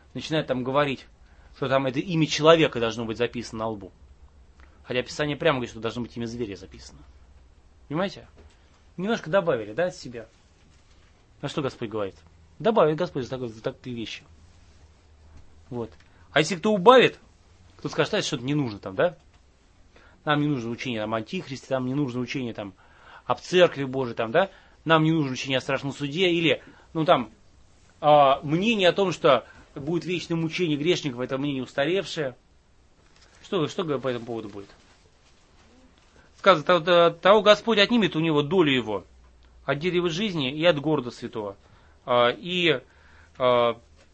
начинает там говорить, что там это имя человека должно быть записано на лбу. Хотя Писание прямо говорит, что должно быть имя зверя записано. Понимаете? Немножко добавили, да, от себя. А что Господь говорит? Добавит Господь за такие вещи. Вот. А если кто убавит, кто скажет, что что-то не нужно там, да? Нам не нужно учение там, о Антихристе, нам не нужно учение там, об Церкви Божией, там, да? Нам не нужно учение о страшном суде, или, ну там, мнение о том, что будет вечное мучение грешников, это мнение устаревшее. Что по этому поводу будет? Сказано, того Господь отнимет у него долю его от дерева жизни и от города святого. И в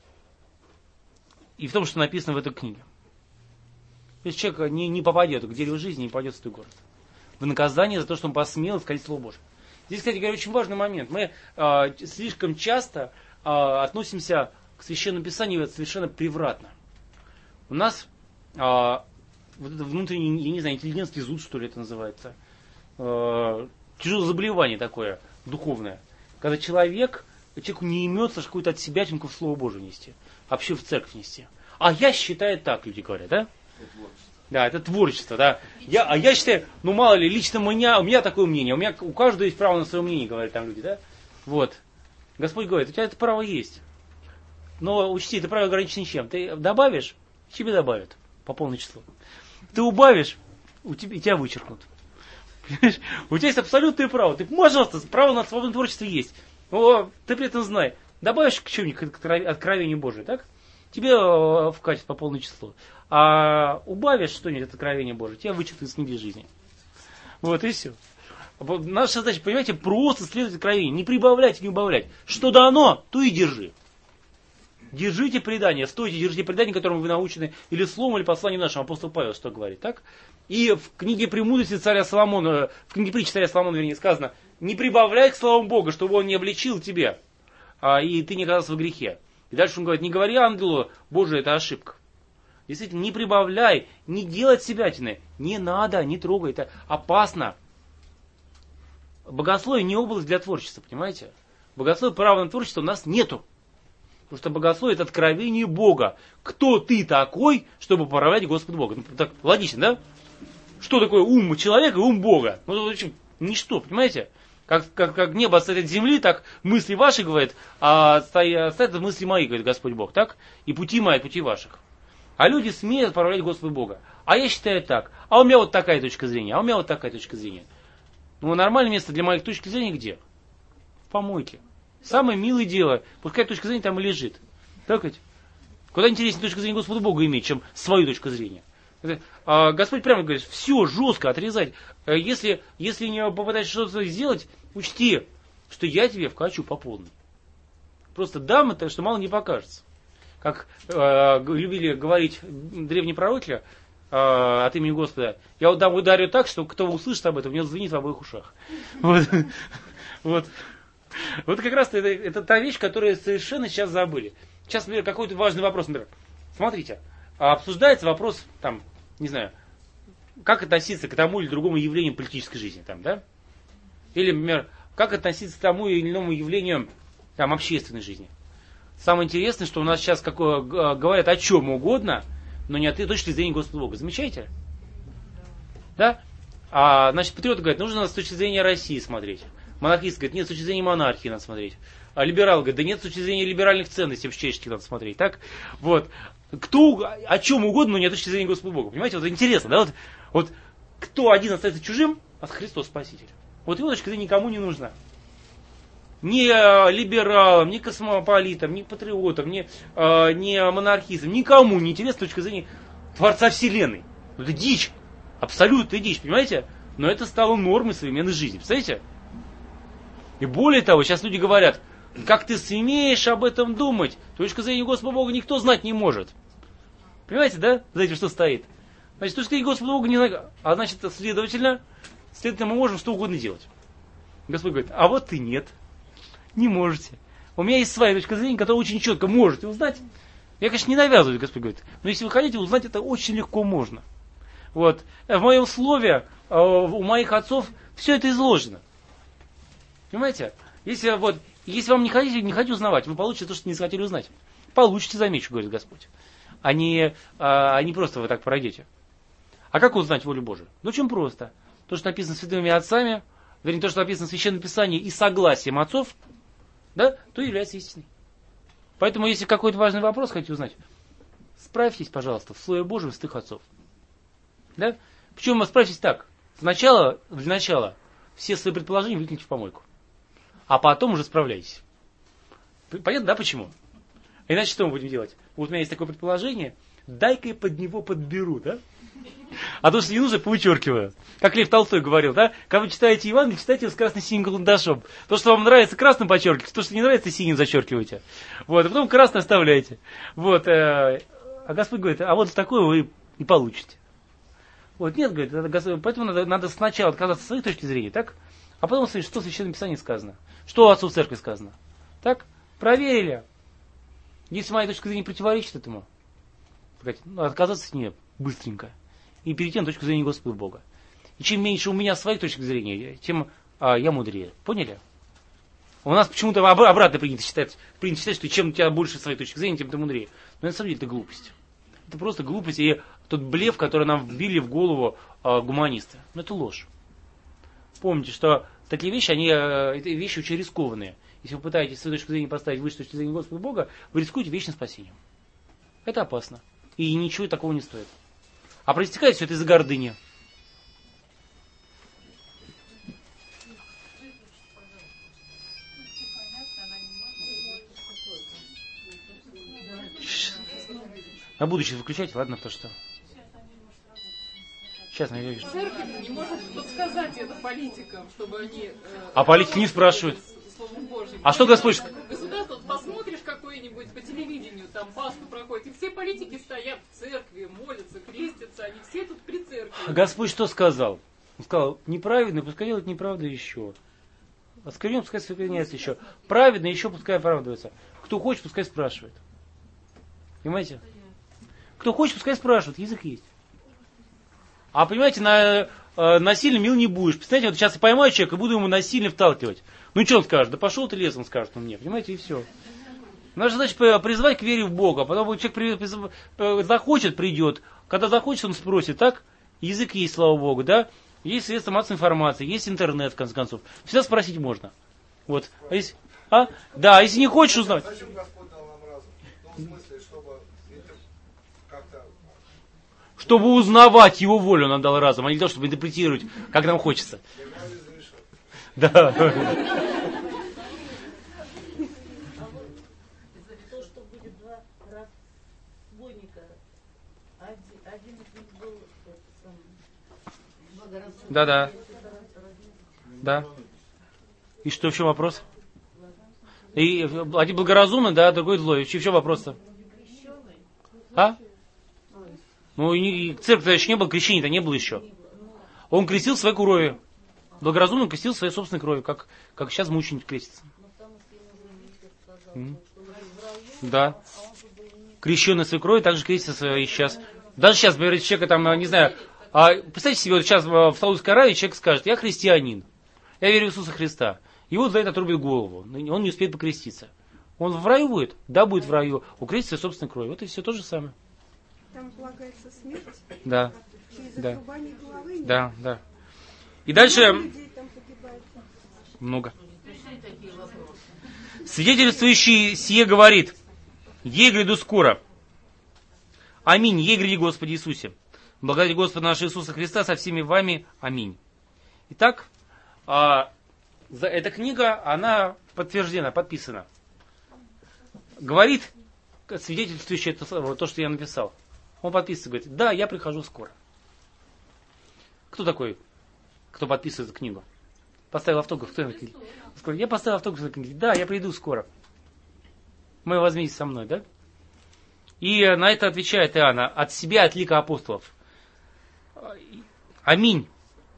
том, что написано в этой книге. Если человек не попадет к дереву жизни, не попадет в святой город. В наказание за то, что он посмел искать Слово Божие. Здесь, кстати говоря, очень важный момент. Мы слишком часто относимся к Священному Писанию совершенно превратно. У нас вот это внутренний, я не знаю, интеллигентский зуд, что ли это называется. Тяжелое заболевание такое, духовное. Когда человеку не имется какую-то от себятинку в Слово Божие нести. Вообще в церковь нести. А я считаю так, люди говорят, да? Да, это творчество, да. Я считаю, ну мало ли, лично у меня такое мнение. У каждого есть право на свое мнение, говорят там люди, да? Вот. Господь говорит, у тебя это право есть. Но учти, это право ограничено чем? Ты добавишь, тебе добавят по полному числу. Ты убавишь, тебя вычеркнут. Понимаешь? У тебя есть абсолютное право. Ты, пожалуйста, право на свободное творчество есть. Но ты при этом знай, добавишь к чему-нибудь откровению Божие, так? Тебе вкатит по полному числу. А убавишь что-нибудь от откровения Божие, тебя вычеркнут из книги жизни. Вот и все. Наша задача, понимаете, просто следовать откровению. Не прибавлять, не убавлять. Что дано, то и держи. Держите предание, стойте, держите предание, которому вы научены, или словом, или посланием нашим. Апостол Павел что говорит, так? И в книге «Премудрости» царя Соломона, в книге притчи царя Соломона, вернее, сказано, не прибавляй к словам Бога, чтобы он не обличил тебя, и ты не оказался в грехе. И дальше он говорит, не говори ангелу, Боже, это ошибка. Действительно, не прибавляй, не делай себятины, не надо, не трогай, это опасно. Богословие не область для творчества, понимаете? Богословие, права на творчество у нас нету. Потому что богословие – это откровение Бога. Кто ты такой, чтобы управлять Господу Бога? Ну, так логично, да? Что такое ум человека и ум Бога? Ну, в общем, ничто, понимаете? Как небо отстоит от земли, так мысли ваши, говорит, а стоят от мысли мои, говорит Господь Бог, так? И пути мои, пути ваших. А люди смеют управлять Господу Бога. А я считаю так. А у меня вот такая точка зрения, а у меня вот такая точка зрения. Ну, нормальное место для моих точки зрения где? В помойке. Самое милое дело, пускай точка зрения там и лежит. Так ведь? Куда интереснее точка зрения Господа Бога иметь, чем свою точку зрения. Господь прямо говорит, все жестко отрезать. Если не попытаешься что-то сделать, учти, что я тебе вкачу по полной. Просто дам это, что мало не покажется. Как любили говорить древние пророки от имени Господа, я вот дам ударю так, что кто услышит об этом, у него звенит в обоих ушах. Вот. Вот как раз это та вещь, которую совершенно сейчас забыли. Сейчас, например, какой-то важный вопрос, например, смотрите, обсуждается вопрос, там, не знаю, как относиться к тому или другому явлению политической жизни, там, да? Или, например, как относиться к тому или иному явлению там, общественной жизни. Самое интересное, что у нас сейчас говорят о чем угодно, но не от точки зрения Господа Бога. Замечаете? Да? Значит, патриоты говорят, нужно с точки зрения России смотреть. Монархист говорит, нет, с точки зрения монархии надо смотреть. А либерал говорит, да нет, с точки зрения либеральных ценностей общеческих надо смотреть. Так? Вот. Кто о чем угодно, но не с точки зрения Господа Бога. Понимаете, вот интересно, да? Вот кто один остается чужим, а Христос Спаситель. Вот его точка зрения никому не нужна. Ни либералам, ни космополитам, ни патриотам, ни монархистам, никому не интересна точка зрения Творца Вселенной. Это дичь. Абсолютная дичь, понимаете? Но это стало нормой современной жизни. Представляете? И более того, сейчас люди говорят, как ты смеешь об этом думать? Точка зрения Господа Бога никто знать не может. Понимаете, да? За этим что стоит? Значит, точка зрения Господа Бога не знает. А значит, следовательно, мы можем что угодно делать. Господь говорит, а вот и нет. Не можете. У меня есть своя точка зрения, которую очень четко можете узнать. Я, конечно, не навязываю, Господь говорит. Но если вы хотите узнать, это очень легко можно. Вот. В моем слове, у моих отцов, все это изложено. Понимаете? Если вам не хотите узнавать, вы получите то, что не захотели узнать. получите, замечу, говорит Господь. А не просто вы так пройдете. А как узнать волю Божию? Ну, очень просто. То, что написано святыми отцами, вернее, то, что написано в Священном Писании и согласием отцов, да, то является истиной. Поэтому, если какой-то важный вопрос хотите узнать, справьтесь, пожалуйста, в Слове Божьем святых отцов. Да? Причем справьтесь так. Для начала все свои предположения выкиньте в помойку. А потом уже справляйтесь. Понятно, да, почему? Иначе что мы будем делать? Вот у меня есть такое предположение, дай-ка я под него подберу, да? А то, что не нужно, повычеркиваю. Как Лев Толстой говорил, да? Когда вы читаете Евангелие, читайте его с красно-синим карандашом. То, что вам нравится, красным подчеркивайте, то, что не нравится, синим зачеркивайте. Вот, а потом красное оставляйте. Вот, а Господь говорит, а вот такое вы и получите. Вот, нет, говорит, поэтому надо сначала отказаться от своей точки зрения, так? А потом смотреть, что в Священном Писании сказано. Что отцу в церкви сказано. Так? Проверили. Если моя точка зрения противоречит этому, отказаться от нее быстренько. И перейти на точку зрения Господа Бога. И чем меньше у меня своих точек зрения, тем я мудрее. Поняли? У нас почему-то обратно принято считать, что чем у тебя больше своей точки зрения, тем ты мудрее. Но на самом деле это глупость. Это просто глупость и тот блеф, который нам вбили в голову гуманисты. Но это ложь. Помните, что такие вещи, это вещи очень рискованные. Если вы пытаетесь свою точку зрения поставить выше точки зрения Господа Бога, вы рискуете вечным спасением. Это опасно. И ничего такого не стоит. А проистекает все это из-за гордыни. На будущее выключайте, ладно, то что. Сейчас я вижу. Церковь не может подсказать это политикам, чтобы они... А политики не спрашивают. А что Господь... Государство, вот посмотришь какой-нибудь по телевидению, там Пасху проходит, и все политики стоят в церкви, молятся, крестятся, они все тут при церкви. Господь что сказал? Он сказал, неправедно, пускай делает неправду еще. Осквернен, пускай оскверняется еще. Праведно, еще пускай оправдывается. Кто хочет, пускай спрашивает. Понимаете? Кто хочет, пускай спрашивает, язык есть. А понимаете, насильно мил не будешь. Представляете, вот сейчас я поймаю человека и буду ему насильно вталкивать. Ну что он скажет? Да пошел ты лесом, скажет он мне. Понимаете, и все. Наша задача призвать к вере в Бога. А потом человек захочет, придет. Когда захочет, он спросит. Так? Язык есть, слава Богу, да? Есть средства массовой информации, есть интернет, в конце концов. Всегда спросить можно. Вот. А если, Да, если не хочешь узнать. Зачем Господь дал нам разум? Ну, в смысле, чтобы как-то... Чтобы узнавать его волю, он дал разум, а не для того, чтобы интерпретировать, как нам хочется. Да. То, что будет два разбойника, один из них был благоразумный. Да. Да. И что, в чем вопрос? И один благоразумный, да, другой злой. В чем вопрос-то? А? Ну, и церковь еще не было, крещения-то не было еще. Он крестил своей кровью. Благоразумно крестил своей собственной кровью, как сейчас мученик крестится. Да. Крещенный своей кровью также крестится и сейчас. Даже сейчас, например, человека там, не знаю, представьте себе, вот сейчас в Саудовской Аравии человек скажет, я христианин, я верю в Иисуса Христа. И вот за это отрубит голову. Он не успеет покреститься. Он в раю будет? Да, будет в раю. Укрестится своей собственной кровью. Вот и все то же самое. Там полагается смерть? Да. Через Да. отрубание головы? Да. И дальше... Людей там погибает. Много. Свидетельствующий сие говорит, ей гряду скоро. Аминь, ей гряди Господи Иисусе. Благодари Господа нашего Иисуса Христа со всеми вами. Аминь. Итак, эта книга, она подтверждена, подписана. Говорит, свидетельствующий то, что я написал. Он подписывает, говорит, да, я прихожу скоро. Кто такой, кто подписывает эту книгу? Поставил автограф. Кто это? Сказал, я поставил автограф на книге. Да, я приду скоро. Мы возьмитесь со мной, да? И на это отвечает Иоанна, от себя, от лика апостолов. Аминь.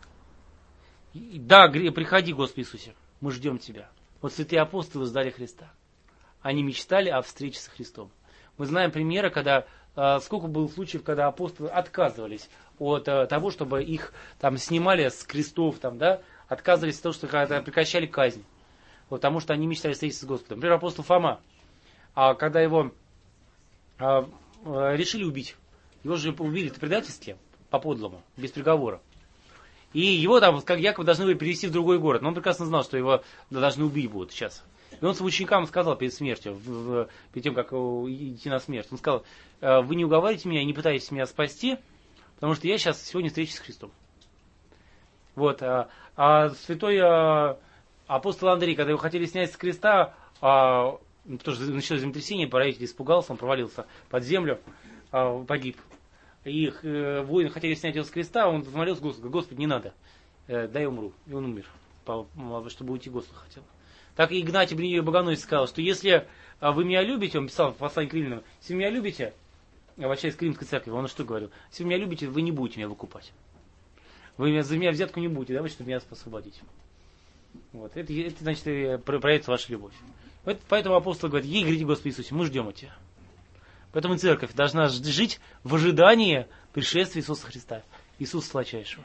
Да, приходи, Господи Иисусе, мы ждем Тебя. Вот святые апостолы ждали Христа. Они мечтали о встрече со Христом. Мы знаем примеры, когда сколько было случаев, когда апостолы отказывались от того, чтобы их там снимали с крестов, там, да, отказывались от того, что когда прекращали казнь. Вот, потому что они мечтали встретиться с Господом. Например, апостол Фома, когда его решили убить. Его же убили в предательстве, по-подлому, без приговора. И его там, как якобы, должны были перевести в другой город. Но он прекрасно знал, что его должны убить будут сейчас. И он своим ученикам сказал перед смертью, перед тем, как идти на смерть, он сказал: вы не уговаривайте меня, не пытаетесь меня спасти, потому что я сейчас сегодня встречусь с Христом. Вот. А святой апостол Андрей, когда его хотели снять с креста, тоже началось землетрясение, правитель испугался, он провалился под землю, погиб. И воины хотели снять его с креста, он взмолился Господу: Господи, не надо, дай я умру. И он умер, чтобы уйти Господу хотел. Так и Игнатий Богоносец сказал, что если вы меня любите, он писал в послании к Римлянам, если вы меня любите, обращаясь к Римской церкви, он что говорил? Если вы меня любите, вы не будете меня выкупать. Вы за меня взятку не будете давать, чтобы меня освободить. Вот. Это значит, проявится ваша любовь. Вот поэтому апостол говорит: ей гряди, Господи Иисусе, мы ждем от Тебя. Поэтому церковь должна жить в ожидании пришествия Иисуса Христа, Иисуса Сладчайшего.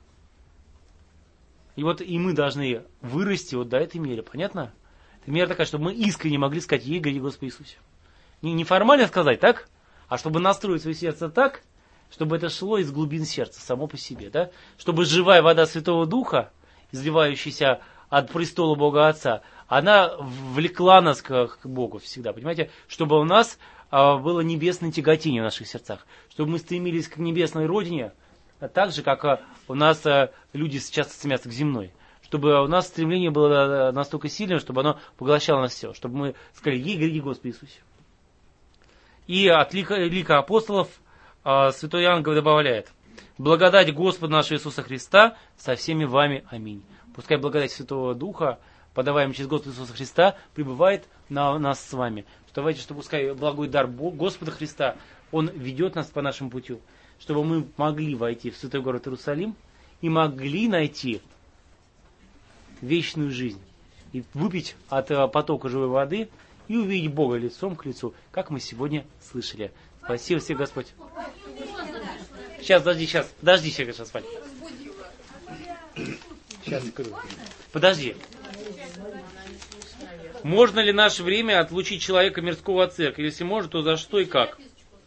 И вот и мы должны вырасти вот до этой меры, понятно? Это мера такая, чтобы мы искренне могли сказать: ей гряди, Господи Иисусе. Не формально сказать, так? А чтобы настроить свое сердце так, чтобы это шло из глубин сердца, само по себе, да? Чтобы живая вода Святого Духа, изливающаяся от престола Бога Отца, она влекла нас к Богу всегда, понимаете? Чтобы у нас было небесное тяготение в наших сердцах, чтобы мы стремились к небесной родине, так же, как у нас люди часто стремятся к земной. Чтобы у нас стремление было настолько сильное, чтобы оно поглощало нас все, чтобы мы сказали: ей гряди, Господи Иисусе. И от лика апостолов святой Иоанн добавляет: благодать Господа нашего Иисуса Христа со всеми вами. Аминь. Пускай благодать Святого Духа, подаваемая через Господа Иисуса Христа, пребывает на нас с вами. Давайте, что пускай благой дар Господа Христа, Он ведет нас по нашему пути, чтобы мы могли войти в святой город Иерусалим и могли найти вечную жизнь. И выпить от потока живой воды и увидеть Бога лицом к лицу, как мы сегодня слышали. Спасибо всем, Господь. Сейчас, подожди, сейчас, Вань. Сейчас, подожди. Можно ли в наше время отлучить человека мирского от церкви? Если можно, то за что и как?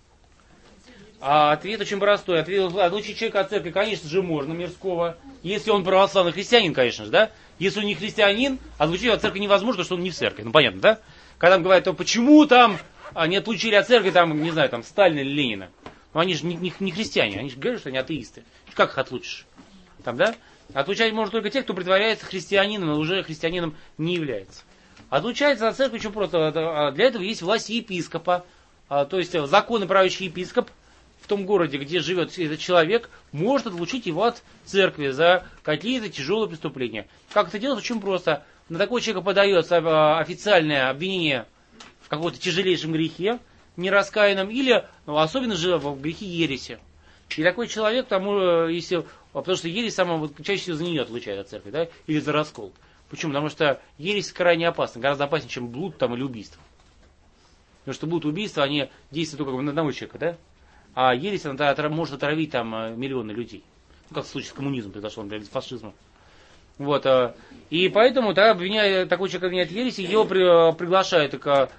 А ответ очень простой. Отлучить человека от церкви, конечно же, можно, мирского. Если он православный христианин, конечно же, да? Если он не христианин, отлучить его от церкви невозможно, потому что он не в церкви. Ну, понятно, да? Когда говорят: то почему там не отлучили от церкви, там, не знаю, там, Сталина или Ленина? Ну, они же не христиане, они же говорят, что они атеисты. Как их отлучишь? Там, да? Отлучать можно только тех, кто притворяется христианином, но уже христианином не является. Отлучается от церкви очень просто. Для этого есть власть епископа. То есть законный правящий епископ в том городе, где живет этот человек, может отлучить его от церкви за какие-то тяжелые преступления. Как это делать? Очень просто. На такого человека подается официальное обвинение в каком-то тяжелейшем грехе, нераскаянном, или особенно же в грехе ереси. И такой человек, потому что ересь чаще всего за нее отлучает от церкви, да, или за раскол. Почему? Потому что ересь крайне опасна, гораздо опаснее, чем блуд там, или убийство. Потому что блуд и убийство, они действуют только на одного человека, да? А ересь, она может отравить там миллионы людей. Ну, как в случае с коммунизмом произошло, например, с фашизмом. Вот. И поэтому такой человек обвиняет ереси, его приглашают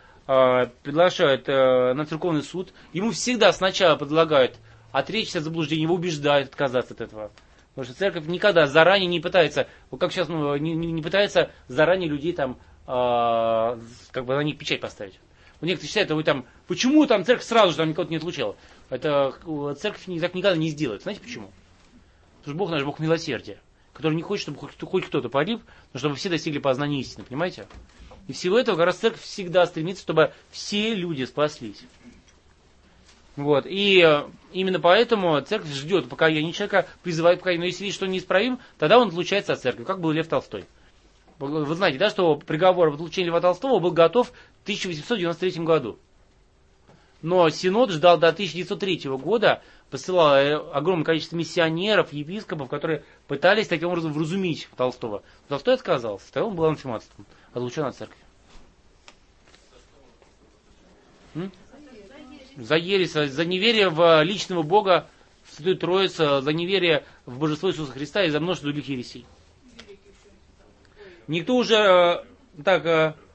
на церковный суд. Ему всегда сначала предлагают отречься от заблуждения, его убеждают отказаться от этого. Потому что церковь никогда заранее не пытается, как сейчас, не пытается заранее людей там, как бы на них печать поставить. Некоторые считают, почему там церковь сразу же там никого-то не отлучала. Это церковь так никогда не сделает. Знаете почему? Потому что Бог наш Бог милосердия, который не хочет, чтобы хоть кто-то погиб, но чтобы все достигли познания истины, понимаете? И всего этого как раз церковь всегда стремится, чтобы все люди спаслись. Вот. И именно поэтому церковь ждет покаяния человека, призывает покаяние. Но если видит, что он неисправим, тогда он отлучается от церкви, как был Лев Толстой. Вы знаете, да, что приговор об отлучении Льва Толстого был готов в 1893 году. Но Синод ждал до 1903 года, посылал огромное количество миссионеров, епископов, которые пытались таким образом вразумить Толстого. Толстой отказался, тогда он был анфиматством, отлучен от церкви. За ересь, за неверие в личного Бога, в Святую Троицу, за неверие в Божество Иисуса Христа и за множество других ересей. Никто уже так